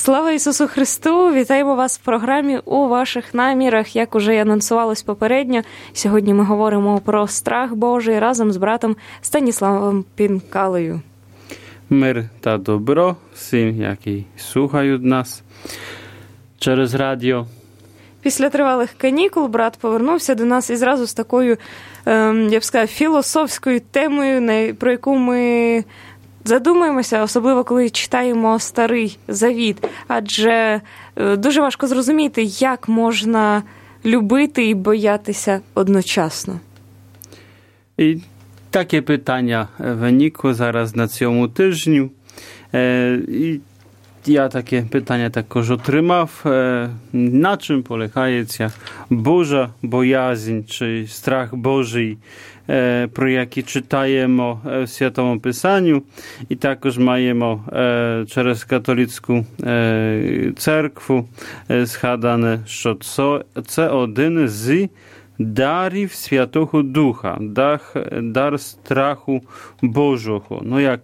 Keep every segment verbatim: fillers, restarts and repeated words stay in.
Слава Ісусу Христу! Вітаємо вас в програмі «У ваших намірах». Як уже і анонсувалось попередньо, сьогодні ми говоримо про страх Божий разом з братом Станіславом Пінкалею. Мир та добро всім, які слухають нас через радіо. Після тривалих канікул брат повернувся до нас і зразу з такою, я б сказала, філософською темою, про яку ми задумаємося, особливо коли читаємо Старий Завіт. Адже дуже важко зрозуміти, як можна любити і боятися одночасно. І таке питання виникло зараз на цьому тижню. І я таке питання також отримав. На чим полягає ця Божа боязнь, чи страх Божий, про який читаємо в Святому Писанню, і також маємо через католицьку церкву згадане, що це один з дарів Святого Духа, дар, дар страху Божого. Ну, як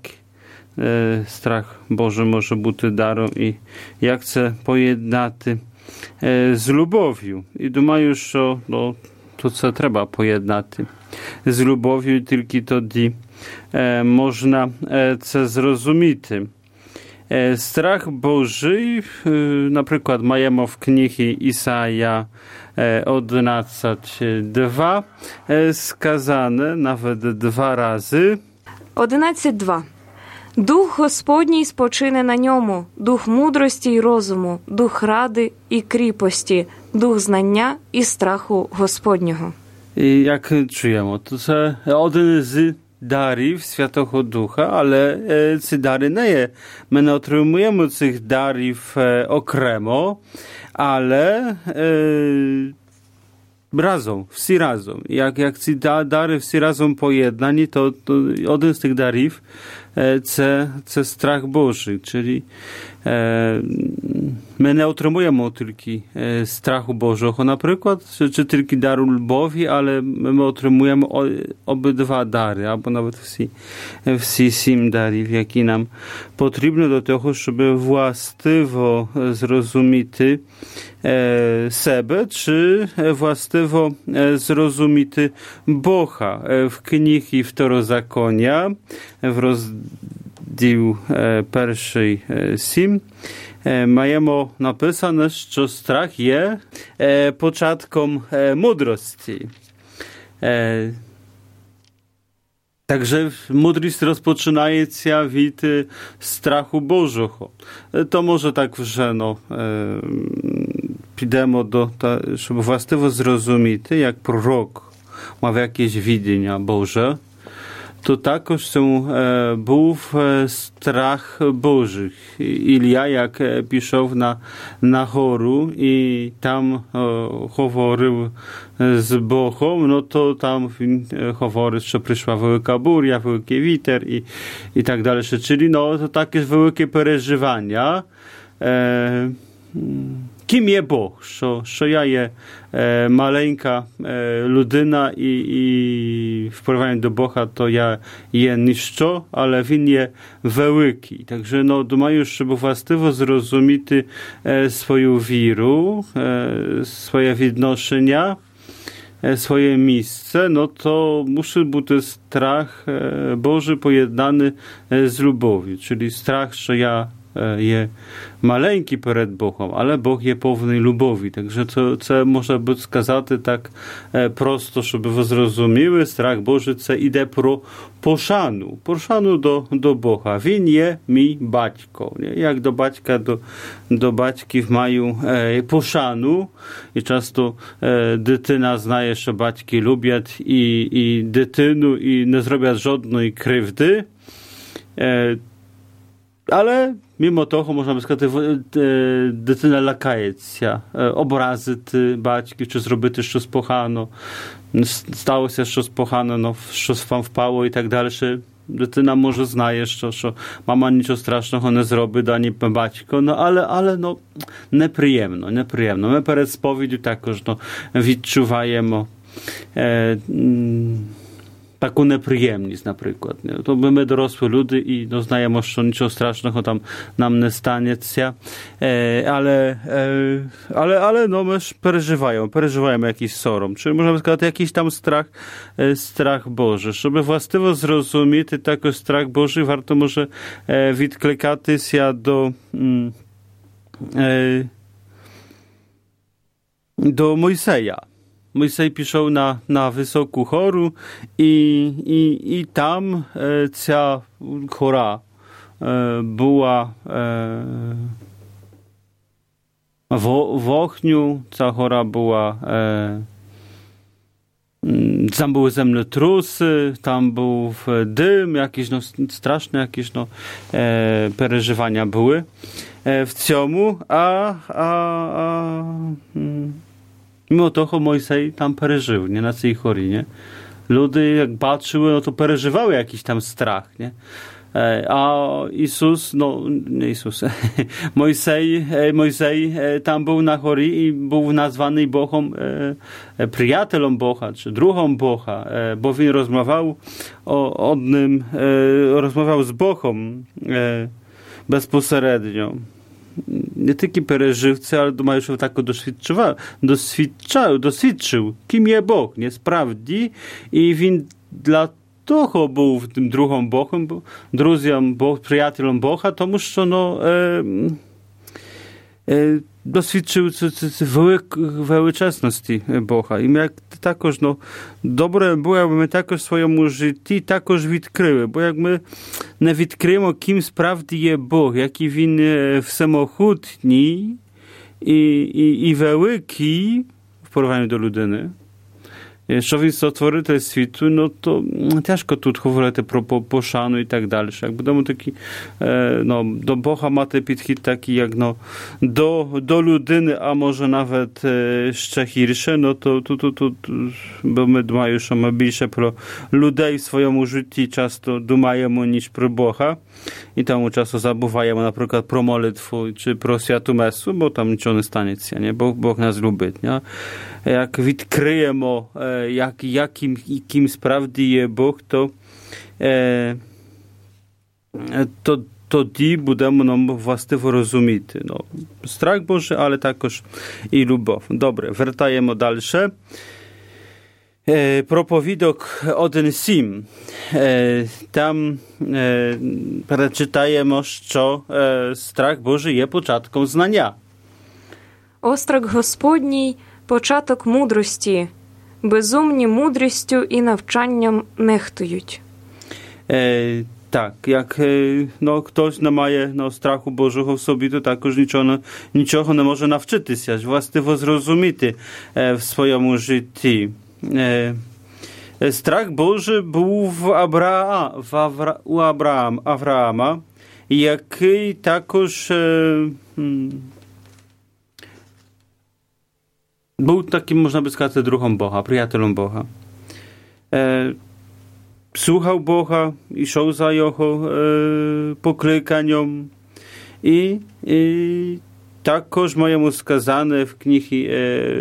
страх Божий може бути даром і як це поєднати з любов'ю. І думаю, що ну, то це треба поєднати з любов'ю, тільки тоді е, можна е, це зрозуміти. Е, страх Божий, е, наприклад, маємо в книгі Ісая е, одинадцять два е, сказане навіть два рази. одинадцять два. Дух Господній спочине на ньому, дух мудрості й розуму, дух ради і кріпості, дух знання і страху Господнього. І як чуємо, то це один з дарів Святого Духа, але е, ці дари не є. Ми не отримуємо цих дарів е, окремо, але е, разом, всі разом. Як, як ці дари всі разом поєднані, то, то один з тих дарів Це, це страх Божий, czyli e, my nie otrzymujemy tylko e, strachu Bożego, na przykład, czy, czy tylko daru lubowi, ale my otrzymujemy o, obydwa dary, albo nawet wsi, wsi sim darów, jakie nam potrzebne do tego, żeby właściwo zrozumieć e, siebie, czy właściwo e, zrozumieć Boha. E, w knihi Wtorozakonia, w rozdíl перший сім маємо написано, що страх є початком мудрості. Także mądrość rozpoczynaється від страху Божого. To może tak, że no, підемо до, щоб właściwie zrozumieć, jak prorok ma jakieś widzenia Boże, to також це е, був е, страх Божий. Ілля, як е, пішов на, на гору і там е, говорив з Богом, ну то там він е, говорить, що прийшла велика буря, великий вітер і, і так далі. Czyli no, to takie велике переживання. Е, Kim je Bóg? Що, що я є е, маленька е, людина і, і в порівнянні до Бога, то я є ніщо, але Він є великий. Takže no, думаю, щоб властиво зрозуміти е, свою віру, е, своє відношення, е, своє місце, no to musi бути страх е, Божий поєднаний е, з любов'ю. Czyli strach, що я є маленький перед Богом, але Бог є повний любові. Takže це, це може бути сказати так просто, щоб ви зрозуміли, страх Божий це іде про пошану, пошану до, до Бога. Він є мій батько. Як до батька, до, до батьків маю е, пошану, і часто е, дитина знає, що батьки люблять і, і дитину, і не зроблять жодної кривди. Е, Але mimo того, можна би сказати, дитина лякається образити батьків, чи зробити щось погано, сталося щось погано, ну, щось вам впало і так далі. Дитина може знає, що, що мама нічого страшного не зробить, ані батько, ну, але, але ну, неприємно, неприємно. Ми перед сповіддю також ну, відчуваємо е, taką неприємність, наприклад. То ми дорослі люди і ну, знаємо, що нічого страшного там нам не станеться. Е, але, е, але, але no, my переживаємо, переживаємо jakiś сором. Чи, можна сказати, якийсь там страх, е, страх Божий. Щоб властиво зрозуміти такий страх Божий, варто може е, відкликатися до е, до Mojseja. Mojsej пішов на, на високу гору, і, і, і там е, ця гора е, була е, в вогню, ця гора була, е, там були землетруси, там був дим, якісь ну, страшні якісь ну, е, переживання були е, в цьому, а, а, а mimo toho Mojsej tam przeżył, nie, na tej chorii, nie. Ludy jak patrzyły, no to przeżywały jakiś tam strach, nie. A Jezus, no, nie Jezus, Mojsej, Mojsej tam był na chorii i był nazwany Bogiem, przyjacielem Boga, czy drugą Boga, bo on rozmawiał o odnym, rozmawiał z Bogiem bezpośrednio. Nie tylko przeżywcy, ale mają już tak doświadczył, doświadczył, doświadczył, kim jest Bóg, nie sprawdzi i on dla того był w tym drugim Bogiem, druziem, Bog, przyjacielem Boga, тому що no, e, e, doświadczył величезності Бога. І як також, ну, добре було, аби ми також в своєму житті також відкрили. Бо як ми не відкриємо, ким справді є Бог, який він всемогутній і, і, і великий в порівнянні до людини, що він створитель світу, ну, то тяжко тут говорити про пошану і так далі. Як будемо такі, ну, до Бога мати підхід такий, як, ну, до, до людини, а може навіть ще гірше, ну, то тут, тут, тут, бо ми думаю, що ми більше про людей в своєму житті часто думаємо, ніж про Бога. І тому часто забуваємо, наприклад, про молитву чи про святу месу, бо там нічого не станеться, не? Бог, Бог нас любить, не? Jak відкриємо, як, яким, яким справді є Бог, то, то тоді будемо нам властиво розуміти. No, страх Божий, але також і любов. Добре, вертаємо далі. Проповідок один сім. Там перечитаємо, що страх Божий є початком знання. Острах Господній – початок мудрості, безумні мудрістю і навчанням нехтують. Е, так, як no, хтось не має no, страху Божого в собі, то також нічого, нічого не може навчитися, властиво зрозуміти е, в своєму житті. Е, страх Божий був в Абра... в Авра... у Авраам... Авраама, який також е, był takim, można by сказати, drugą Boga, przyjacielem Boga. E, słuchał Boga i szedł za Jego e, poklikaniem i, i також маємо сказане в книгі е,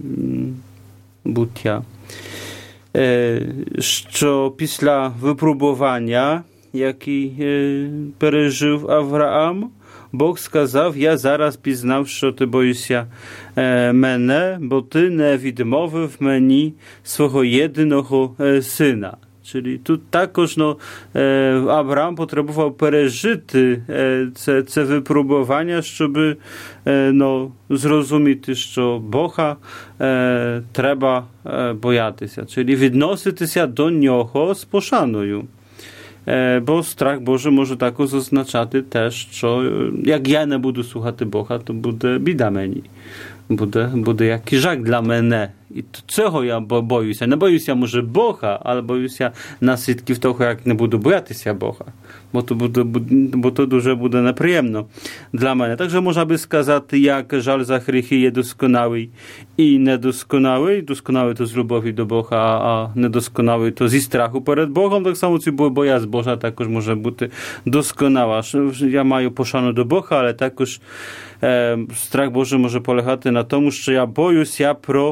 Буття, е, що після випробування, який е, пережив Авраам, Бог сказав, я зараз пізнав, що ти боїшся е, мене, бо ти не відмовив мені свого єдиного е, сина. Czyli tu також no, e, Abraham potrzebował пережити e, це, це випробування, щоб e, no, зрозуміти, що Бога e, треба e, боятися. Czyli відноситися до нього з пошаною. Бо страх Божий може також означати те, що як я не буду слухати Бога, то буде біда мені. Буде, буде якийсь жах для мене. І цього я боюся. Не боюся, може, Бога, але боюся наслідків того, як не буду боятися Бога. Бо то, буде, бо то дуже буде неприємно для мене. Також можна би сказати, як жаль за гріхи є досконалий і недосконалий. Досконалий то з любові до Бога, а недосконалий то зі страху перед Богом. Так само ця боязнь Божа також може бути досконала. Я маю пошану до Бога, але також е, страх Божий може полягати на тому, що я боюся про, про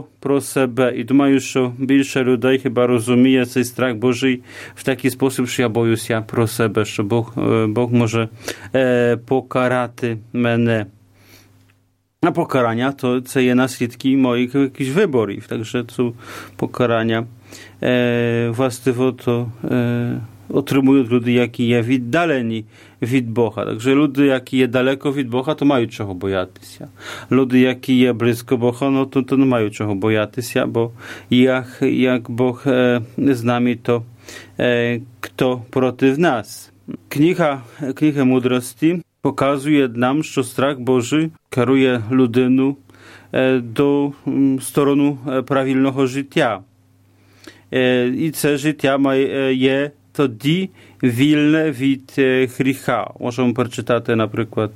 себе. І думаю, що більше людей хіба розуміє цей страх Божий в такий спосіб, що я боюся про себе, що Бог, Бог може е, покарати мене. A pokarania to, to je naslідки moich jakichś wyborów, także to pokarania e, właściwie to e, otrzymują ludzie, які є віддалені від Бога. Takže ludzie, які є далеко від Бога, то мають чого боятися. Люди, які є близько Бога, no to, to nie mają czego boятися, bo jak, jak Bóg e, z nami, to e, kto protiv nas. Kniha, Kniha Mądrości pokazuje nam, що страх Божий керує людину до сторону правильного життя. І це життя є тоді вільне від гріха. Можемо прочитати, наприклад,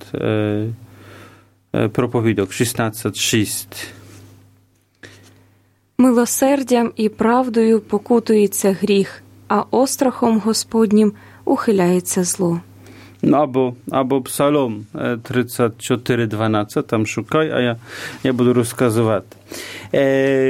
проповідок шістнадцять шість. Милосердям і правдою покутується гріх, а острахом Господнім ухиляється зло. No, albo, albo Psalm trzydzieści cztery dwanaście, tam szukaj, a ja, ja budu rozkazywać. E,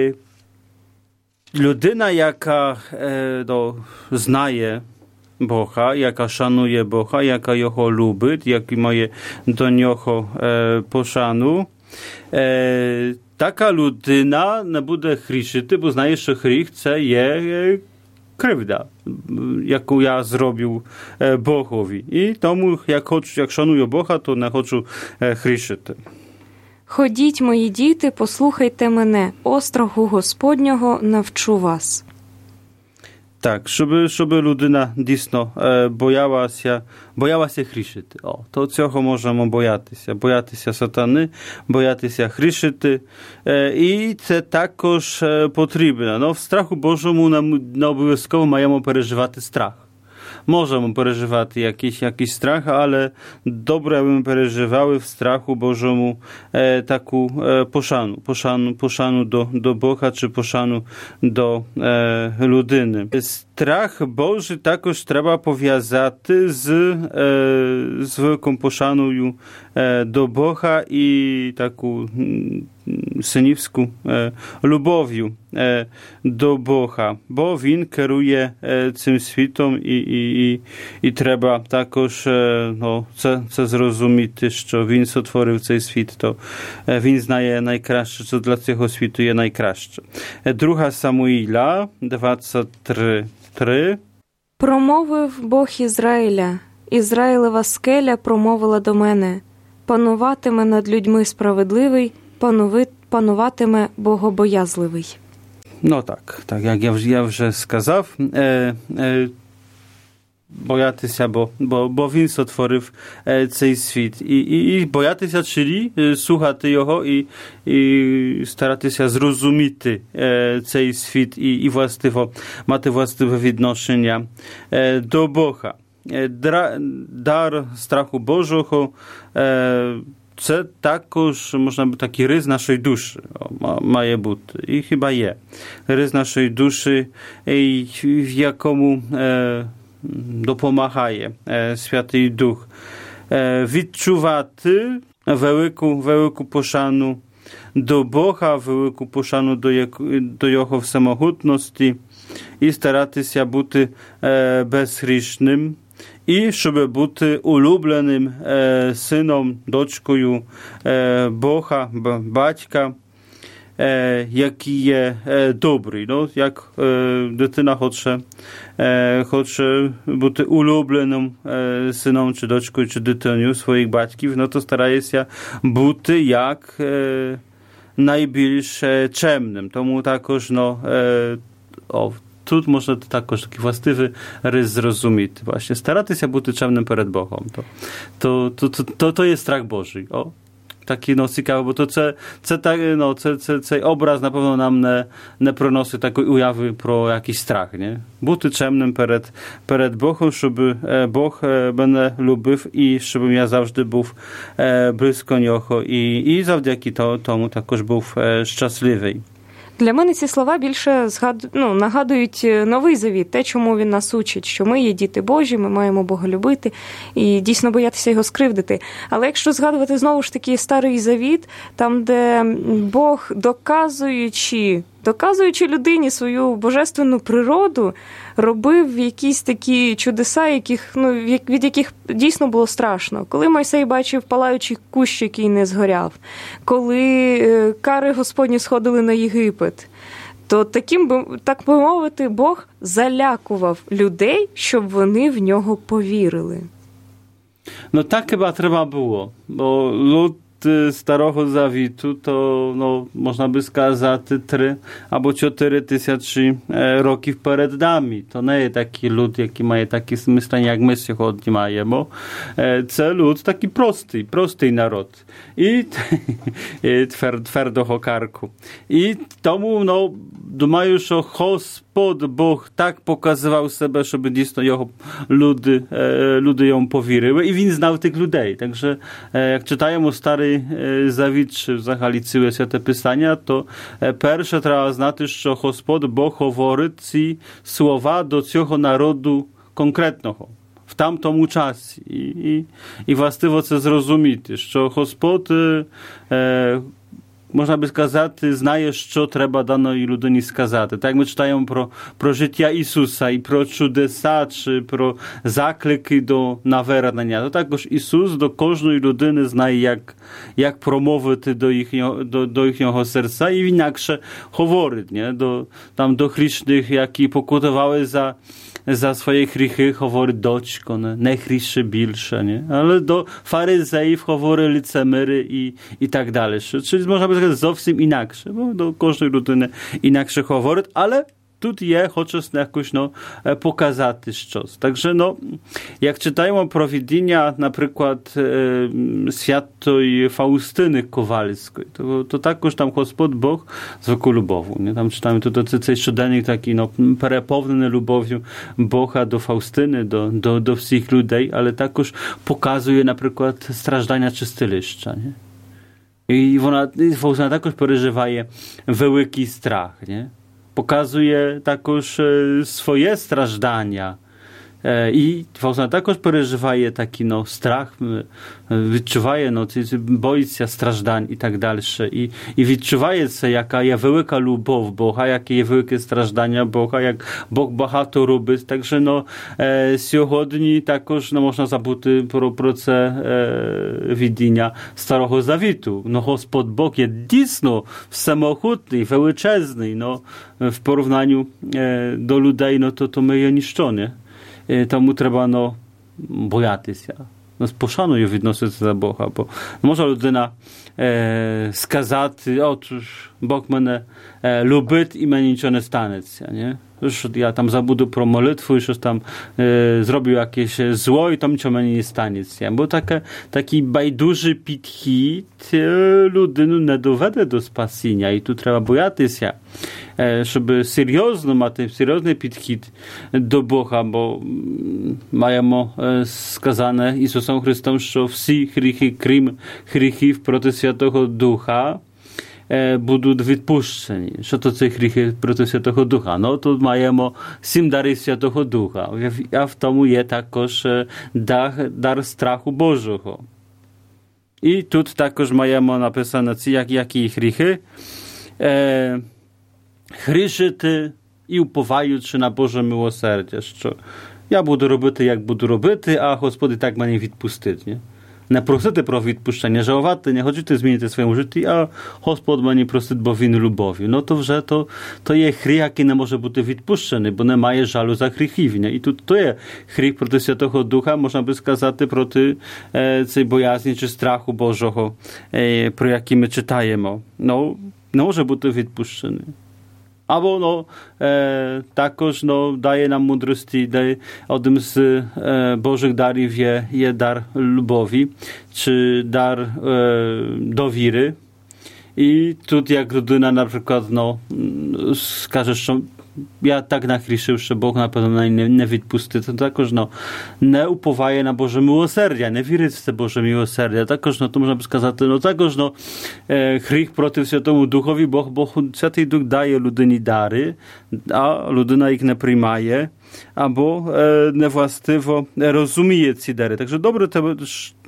Ludyna, jaka e, do, znaje Boha, jaka szanuje Boha, jaka Jego lubi, jaki maje do Niego e, poszanu, e, taka ludyna nie będzie grzeszyć, bo znaje, że grzech це є krzywda, jaką ja zrobił Bogowi. I тому, jak, хочу, jak szanuję Boga, to не хочу грішити. Ходіть, мої діти, послухайте мене, остраху Господнього навчу вас. Tak, żeby, żeby ludyna dійсно боялася, боялася грішити. О, то цього можемо боятися. Боятися сатани, боятися грішити. І це також потрібно. No, в страху Божому нам не обов'язково маємо переживати страх. Możemy przeżywać jakiś, jakiś strach, ale dobre bym przeżywały w strachu Bożemu e, taką e, poszanu, poszanu, poszanu do, do Boga, czy poszanu do e, ludyny. Strach Boży takoż trzeba powiązać z e, zwykłą poszaną e, do Boga i taką synівську e, lubowiu e, do Boga, bo Він керує e, цим світом і, і, і, і треба також e, no, це, це зрозуміти, що Він сотворив цей світ, то e, Він знає найкраще, що для цього світу є найкраще. E, Друга Самуїля, двадцять три три. Промовив Бог Ізраїля, Ізраїлева скеля промовила до мене, пануватиме над людьми справедливий, пануватиме богобоязливий. No tak, tak jak ja, ja już сказав, e, e, боятися, бо, бо, бо він сотворив e, цей світ. І, і, і боятися, czyli e, слухати його і, і старатися зрозуміти e, цей світ і, і властиво, мати властиве відношення e, до Бога. E, dra, дар страху Божого e, це також, можна б такий рис нашої душі має бути. І хіба є. Рис нашої душі, в якому е, допомагає е, Святий Дух. Е, відчувати велику, велику пошану до Бога, велику пошану до, до Його всемогутності і старатися бути е, безгрішним. І щоб бути улюбленим е, сином, дочкою е, Бога, батька, е, який є е, добрий. No, як е, дитина хоче, е, хоче бути улюбленим е, сином, чи дочкою, чи дитиною своїх батьків, no, то старається бути як е, найбільш чемним. Тому також, no, е, о, тут можна також такий властивий рис зрозуміти. Właśnie, старатися бути чемним перед Богом. То, то, то, то, то є страх Божий. О, такий, no, цікавий, бо то це, це, так, no, це, це, цей образ, на певно, нам не, не приносить такої уяви про якийсь страх, не? Бути чемним перед, перед Богом, щоб Бог мене любив і щоб я завжди був близько Нього і, і завдяки тому також був щасливий. Для мене ці слова більше згад... ну, нагадують Новий Завіт, те, чому він нас учить, що ми є діти Божі, ми маємо Бога любити і дійсно боятися його скривдити. Але якщо згадувати знову ж таки Старий Завіт, там, де Бог, доказуючи доказуючи людині свою божественну природу, робив якісь такі чудеса, яких, ну, від яких дійсно було страшно. Коли Мойсей бачив палаючий кущ, який не згоряв, коли кари Господні сходили на Єгипет, то таким, так би мовити, Бог залякував людей, щоб вони в нього повірили. No tak chyba trzeba było, bo lud Starego Zawitu to, no, można by сказать, три або чотири тисячі років перед нами. То не є такий люд, який має такі мислення, як ми сьогодні маємо. Це люд такий простий, простий народ. І твердого карку. І тому, no, думаю, що Господь Бог так показував себе, щоб дійсно його люди, люди йому повірили. І він знав тих людей. Także, jak czytajemy Stary Zawit, czy взагалі ціле Святе Писання, то перше треба знати, що Господь Бог говорить ці слова до цього народу конкретного, в тамтому часі. І, і, і властиво це зрозуміти, що Господь, е, можна би сказати, знає, що треба даної людині сказати. Так ми читаємо про, про життя Ісуса і про чудеса, чи про заклики до навернення. То також Ісус до кожної людини знає, як, як промовити до їхнього, до, до їхнього серця, і інакше говорить, не? До, там, до грішних, які покутували за za swoje grzechy говорить дочко, не, не гріши більше, не? Але до фаризеїв говорить лицемири і, і так далі. Czyli można by сказати зовсім інакше, бо до кожної людини інакше говорить, але тут є, хоче якось, no, показати щось. Także, no, jak czytajmy про видіння, наприклад, святої Фаустини Ковальської, то, то також там Господь Бог звикł любов'ю. Nie? Tam czytamy, to, to цей щоденник такий, no, переповнений любов'ю Бога до Фаустини, до, до, до всіх людей, але також показує, наприклад, страждання чистилища. Nie? I вона, Фаустина також переживає великий страх, nie? Pokazuje також swoje stраждання. I Faustina також переживає такий, no, страх, відчуває, no, боїться страждань і так далі. І, і відчуває це, яка є велика любов Бога, яке є велике страждання Бога, як Бог багато робить. Takže, no, е, сьогодні також, no, можна забути про, про це е, видіння Старого Завіту. No, Господь Бог є дійсно всемогутний, величезний, no, w porównaniu e, do людей, no, to, to my є ніщо, не? Тому треба, no, боятися. No, з пошаною відноситися до Бога, бо може людина е, сказати, отож, Бог мене е, любить і мені нічого не станеться, nie? Już ja tam zabudę pro molitwę, już tam e, zrobił jakieś zło i tam niczego mnie nie stanie. Bo taka, taki bajduży підхід e, людину не доведе до спасіння. І тут треба боятися, e, щоб серйозно мати серйозний підхід до Бога, бо маємо e, сказане Ісусом Христом, що всі гріхи, крім гріхів проти Святого Духа, будуть відпущені. Що то це гріхи проти Святого Духа? Ну, тут маємо сім дарів Святого Духа. А в тому є також дар, дар страху Божого. І тут також маємо написано, як, які гріхи. Е, грішити і уповаючи на Боже милосердя, що я буду робити, як буду робити, а Господь і так мене відпустить, не? Не просити про відпущення, жалувати, не хочете змінити в своєму житті, а Господь мені просить, бо він любов'ю. Ну то вже то, то є гріх, який не може бути відпущений, бо немає жалю за гріхів. І тут то є гріх проти Святого Духа, можна би сказати, проти е, цієї боязні чи страху Божого, е, про який ми читаємо. Ну, не може бути відпущений. Або, no, e, також, no, daje nam mądrości, daje одним z e, Bożych darów je, je dar lubowi, czy dar e, do wiry. I тут, jak людина, na przykład, no, skaże, że ja tak nachryszył, że Bóg na pewno nie, nie відпустить, to також, no, не уповає на Боже милосердя, не вірить в це Боже милосердя. Також, no, to można by сказати, no, також, no, e, гріх проти Святому Духові, Бог, Бог, Святий Дух дає людині дари, а людина їх не приймає, або e, невластиво розуміє ці дари. Takže добре,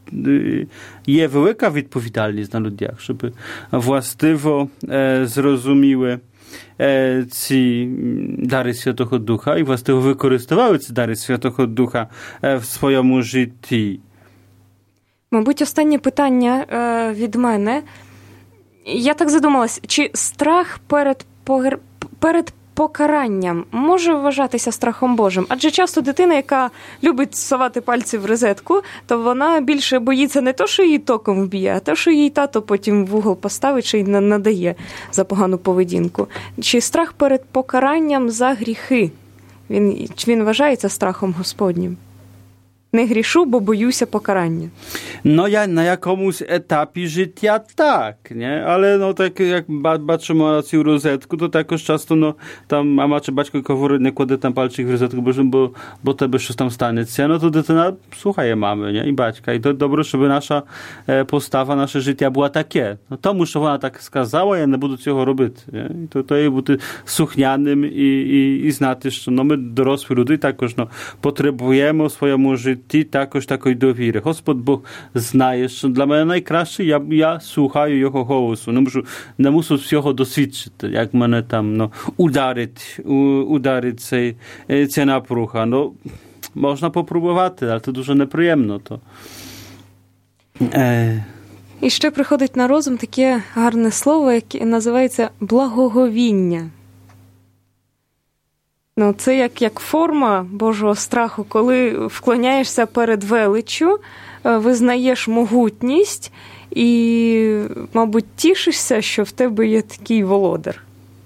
є велика відповідальність на людях, щоб властиво е, зрозуміли е, ці дари Святого Духа і властиво використовували ці дари Святого Духа е, в своєму житті. Мабуть, останнє питання е, від мене. Я так задумалась, чи страх перед, погр... перед покаранням може вважатися страхом Божим? Адже часто дитина, яка любить совати пальці в розетку, то вона більше боїться не то, що її током вб'є, а те, що їй тато потім в угол поставить чи надає за погану поведінку. Чи страх перед покаранням за гріхи, він, чи він вважається страхом Господнім? Не грішу, бо боюся покарання. No ja na jakąś etapie życia tak, nie? Ale no tak jak patrzymy na całą rozetkę, to tak już często no tam mama czy baćko kowory nie kładę tam palczyk w rozetkę, bo, bo, bo tebe coś tam stanie, no to dytyna słuchaj mamy, nie? I baćka. I to dobre, żeby nasza e, postawa, nasze życie była takie. No to muszę ona tak skazała, ja nie będę tego robić, nie? I to, to jest być słuchnianym i, i, i znać, że no my dorosły ludzie takoż no potrzebujemy swojemu życiu Ти також такої довіри. Господь Бог знає, що для мене найкраще, я, я слухаю його голосу. Не можу, не мушу всього досвідчити, як мене там ну, ударить, у, ударить цей, ця напруга. Ну, можна попробувати, але це дуже неприємно. То. Е... І ще приходить на розум таке гарне слово, яке називається благоговіння. Ну, це як, як форма Божого страху, коли вклоняєшся перед величчю, визнаєш могутність і, мабуть, тішишся, що в тебе є такий володар.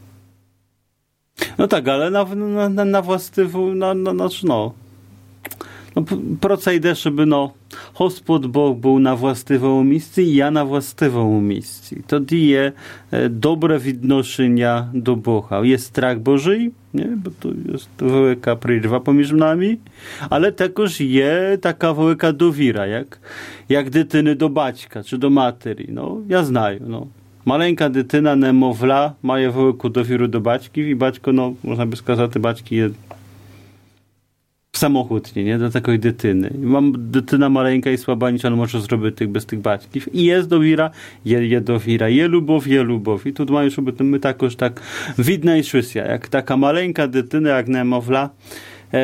No tak, ale na, na, na, na właściwą, na, na, na, no, no, pro co idę, żeby no, Gospod Bóg był na właściwym miejscu i ja na właściwym miejscu. To daje e, dobre відношення do Boga. Jest strach Boży, nie? Bo to jest wielka przerwa pomiędzy nami, ale też jest taka wielka dowiera, jak, jak dytyny do baćka czy do materi. No, ja znaję, no. Maleńka dytyna, nemowla, ma wielką dowierę do baćki i baćko, no, można by сказать, baćki jest samochód, nie, nie, do takiej dytyny. Mam dytyna maleńka i słaba, nic on może zrobić tych, bez tych baćków. I jest dowiera, je, je dowiera, je lubow, je lubow. I tu mają, żeby my takoż tak widna i szysja, jak taka maleńka dytyna, jak nemowla, e,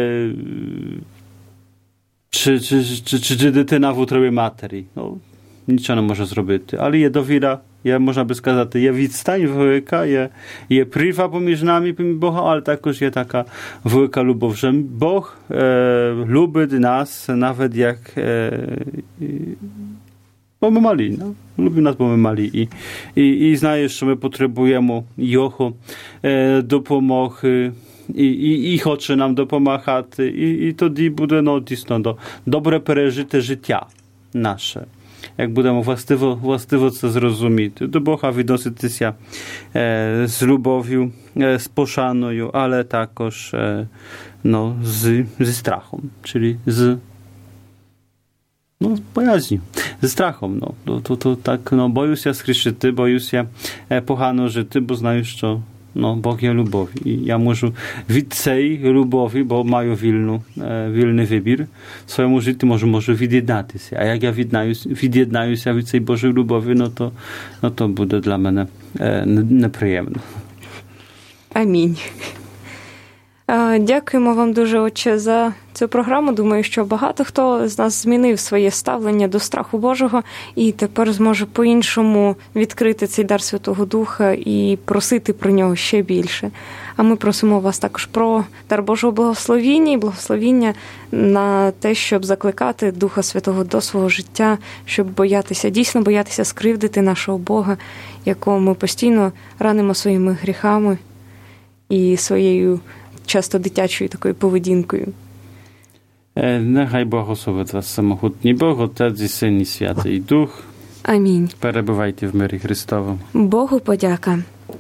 czy, czy, czy, czy, czy dytyna w utrowie materii. No, nic on może zrobić, ale je dowiera, je, można by сказать, je відстань велика, je, je priwa pomiędzy nami, pomiędzy Boga, ale також je taka wielka lubow, że Bóg e, lubi nas, nawet jak e, bo my mali, no? Lubi nas, bo my mali i, i, i znaje, że my potrzebujemy Jego e, dopomogi i, i, i chce nam dopomagać i, i to będzie no, dійсно, do, dobre przeżyte życia nasze. Jak будемо властиво, властиво це зрозуміти. До Бога відноситися е, з любов'ю, е, з пошаною, але також е, no, z, ze strachem, czyli z no, z bojaźnią, ze strachem. No. To, to, to tak, no, boję się zgrzeszyty, boję się e, pogano żyty, bo znaję, że no, Bóg jest lubowi. I ja muszę від цієї любові, бо маю вільну, е, вільний вибір, своєму житті можу, можу від'єднатися. А як я від'єднаюся від цієї Божої любові, no to, no to буде для мене е, неприємно. Амінь. Дякуємо вам дуже, отче, за цю програму. Думаю, що багато хто з нас змінив своє ставлення до страху Божого і тепер зможе по-іншому відкрити цей дар Святого Духа і просити про нього ще більше. А ми просимо вас також про дар Божого благословіння і благословіння на те, щоб закликати Духа Святого до свого життя, щоб боятися, дійсно боятися скривдити нашого Бога, якого ми постійно ранимо своїми гріхами і своєю часто дитячою такою поведінкою. Нехай благословить вас самохутній Бог, Отець і Син і Святий Дух. Амінь. Перебувайте в мирі Христовому. Богу подяка.